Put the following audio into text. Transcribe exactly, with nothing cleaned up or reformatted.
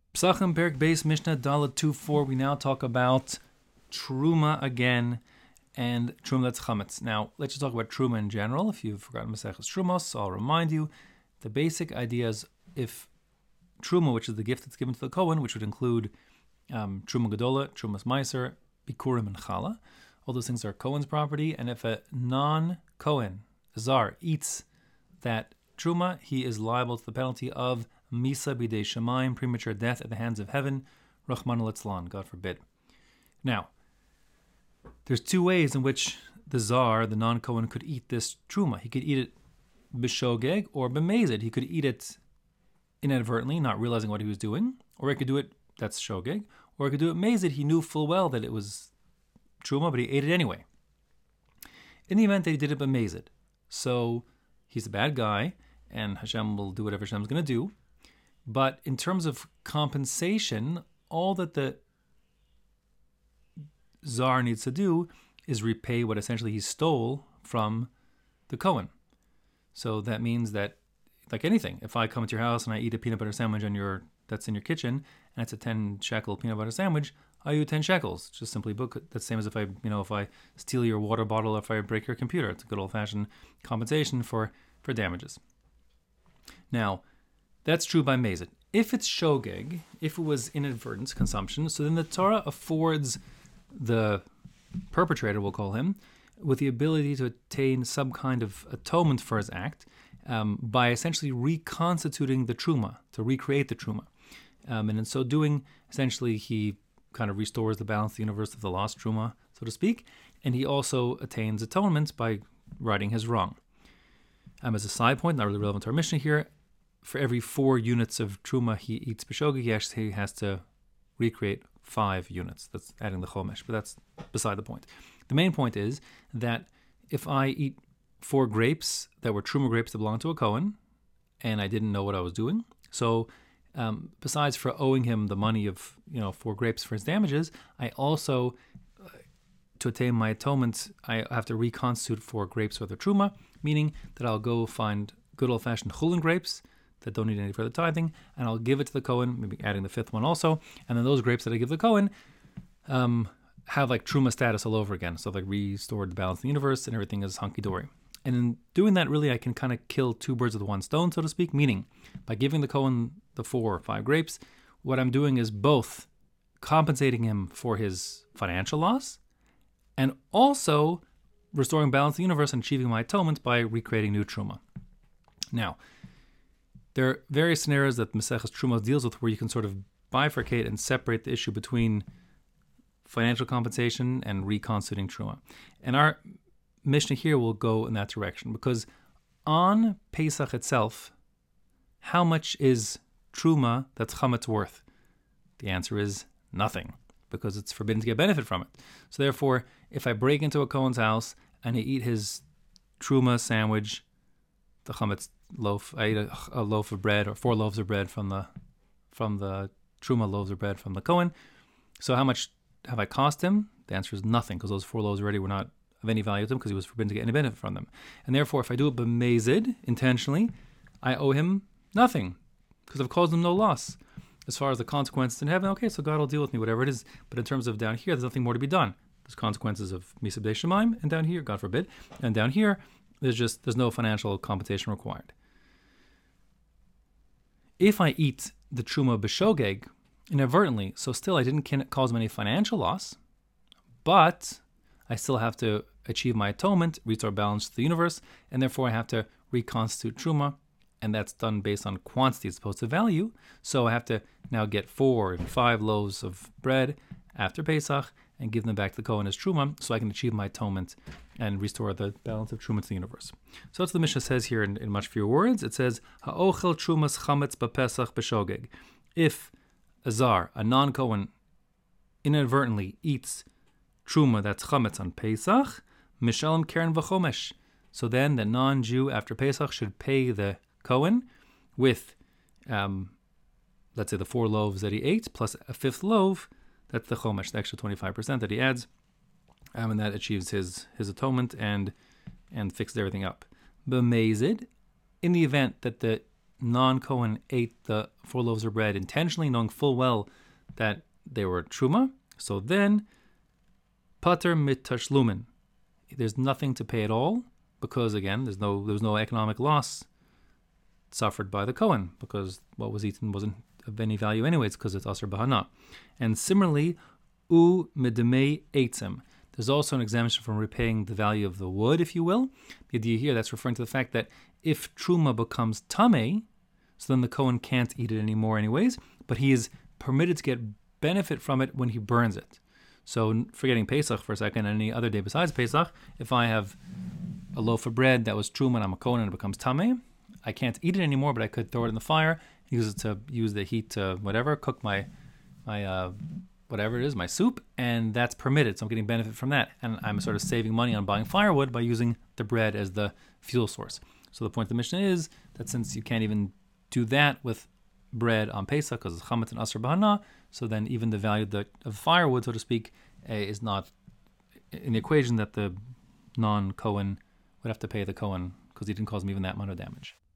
Psachim Perek Beis Mishnah Dalet two four. We now talk about Truma again, and Truma that's Chametz. Now, let's just talk about Truma in general. If you've forgotten Maseches Trumos, I'll remind you. The basic idea is if Truma, which is the gift that's given to the Kohen, which would include um, Truma Gedola, Trumas Meiser, Bikurim, and Chala, all those things are Kohen's property, and if a non-Kohen, Zar, eats that Truma, he is liable to the penalty of Misa Bidei Shemaim, premature death at the hands of heaven, Rachmana litzlan, God forbid. Now, there's two ways in which the Zar, the non-Kohen, could eat this Truma. He could eat it b'shogeg or b'mezid. He could eat it inadvertently, not realizing what he was doing, or he could do it, that's shogeg, or he could do it mezid. He knew full well that it was Truma, but he ate it anyway. In the event that he did it b'mezid, so he's a bad guy, and Hashem will do whatever Hashem's going to do. But in terms of compensation, all that the Zar needs to do is repay what essentially he stole from the Kohen. So that means that, like anything, if I come to your house and I eat a peanut butter sandwich on your that's in your kitchen, and it's a ten shekel peanut butter sandwich, I owe you ten shekels. Just simply book it. That's the same as if I, you know, if I steal your water bottle, or if I break your computer. It's a good old-fashioned compensation for, for damages. Now, that's true by Mezid. If it's shogeg, if it was inadvertent consumption, so then the Torah affords the perpetrator, we'll call him, with the ability to attain some kind of atonement for his act um, by essentially reconstituting the truma, to recreate the truma. Um, and in so doing, essentially he kind of restores the balance of the universe of the lost truma, so to speak, and he also attains atonement by righting his wrong. Um, as a side point, not really relevant to our Mishnah here, for every four units of truma he eats b'shogeg, he actually has to recreate five units. That's adding the chomesh, but that's beside the point. The main point is that if I eat four grapes that were truma grapes that belong to a Kohen, and I didn't know what I was doing, so um, besides for owing him the money of you know four grapes for his damages, I also, uh, to attain my atonement, I have to reconstitute four grapes with a truma, meaning that I'll go find good old-fashioned chulin grapes that don't need any further tithing, and I'll give it to the Kohen, maybe adding the fifth one also, and then those grapes that I give the Kohen um, have like truma status all over again, so I've like restored the balance of the universe, and everything is hunky-dory. And in doing that, really, I can kind of kill two birds with one stone, so to speak, meaning by giving the Kohen the four or five grapes, what I'm doing is both compensating him for his financial loss, and also restoring balance of the universe and achieving my atonement by recreating new truma. Now, there are various scenarios that Maseches Trumos deals with where you can sort of bifurcate and separate the issue between financial compensation and reconstituting truma. And our Mishnah here will go in that direction, because on Pesach itself, how much is truma that's chametz worth? The answer is nothing, because it's forbidden to get benefit from it. So therefore, if I break into a Kohen's house and I eat his truma sandwich, the chametz loaf, I eat a, a loaf of bread or four loaves of bread from the from the truma loaves of bread from the Kohen. So how much have I cost him? The answer is nothing, because those four loaves already were not of any value to him, because he was forbidden to get any benefit from them. And therefore, if I do it b'mezid, intentionally, I owe him nothing, because I've caused him no loss. As far as the consequences in heaven, okay, so God will deal with me, whatever it is. But in terms of down here, there's nothing more to be done. There's consequences of Misa B'dei Shemaim, and down here, God forbid, and down here, there's just there's no financial compensation required. If I eat the truma b'shogeg inadvertently, so still I didn't cause him any financial loss, but I still have to achieve my atonement, restore balance to the universe, and therefore I have to reconstitute truma, and that's done based on quantity as opposed to value. So I have to now get four and five loaves of bread after Pesach and give them back to the Kohen as truma, so I can achieve my atonement and restore the balance of truma to the universe. So that's what the Mishnah says here in, in much fewer words. It says, Ha'ochel trumas chametz b'pesach b'shogeg. If a Zar, a non-Kohen, inadvertently eats truma that's chametz on Pesach, mishalem keren v'chomesh. So then the non-Jew after Pesach should pay the Kohen with, um, let's say, the four loaves that he ate, plus a fifth loaf. That's the chomesh, the extra twenty-five percent that he adds, um, and that achieves his his atonement and and fixes everything up. B'mezid, in the event that the non-Kohen ate the four loaves of bread intentionally, knowing full well that they were truma, so then pater mit tashlumin, there's nothing to pay at all, because again, there's no there was no economic loss suffered by the Kohen, because what was eaten wasn't of any value anyways, because it's aser bahana. And similarly, u medemei eitzim, there's also an exemption from repaying the value of the wood, if you will. The idea here, that's referring to the fact that if truma becomes tameh, so then the Kohen can't eat it anymore anyways, but he is permitted to get benefit from it when he burns it. So forgetting Pesach for a second, any other day besides Pesach, if I have a loaf of bread that was truma and I'm a Kohen and it becomes tameh, I can't eat it anymore, but I could throw it in the fire, use it to use the heat to whatever, cook my my uh, whatever it is, my soup, and that's permitted. So I'm getting benefit from that, and I'm sort of saving money on buying firewood by using the bread as the fuel source. So the point of the Mishnah is that since you can't even do that with bread on Pesach because it's chametz and aser bahana, so then even the value of, the, of firewood, so to speak, uh, is not in the equation that the non-Kohen would have to pay the Kohen because he didn't cause him even that amount of damage.